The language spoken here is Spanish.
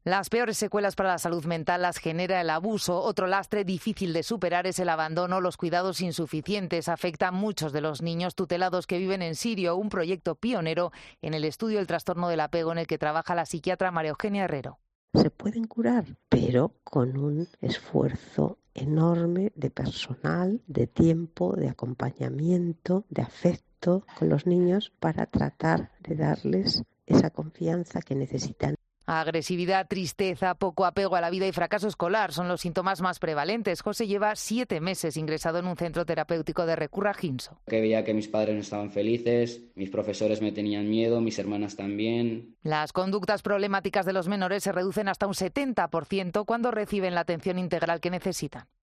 Las peores secuelas para la salud mental las genera el abuso. Otro lastre difícil de superar es el abandono. Los cuidados insuficientes afectan a muchos de los niños tutelados que viven en Sirio, un proyecto pionero en el estudio del trastorno del apego en el que trabaja la psiquiatra María Eugenia Herrero. Se pueden curar, pero con un esfuerzo enorme de personal, de tiempo, de acompañamiento, de afecto con los niños para tratar de darles esa confianza que necesitan. Agresividad, tristeza, poco apego a la vida y fracaso escolar son los síntomas más prevalentes. José lleva 7 meses ingresado en un centro terapéutico de Recurra Ginso. Que veía que mis padres no estaban felices, mis profesores me tenían miedo, mis hermanas también. Las conductas problemáticas de los menores se reducen hasta un 70% cuando reciben la atención integral que necesitan.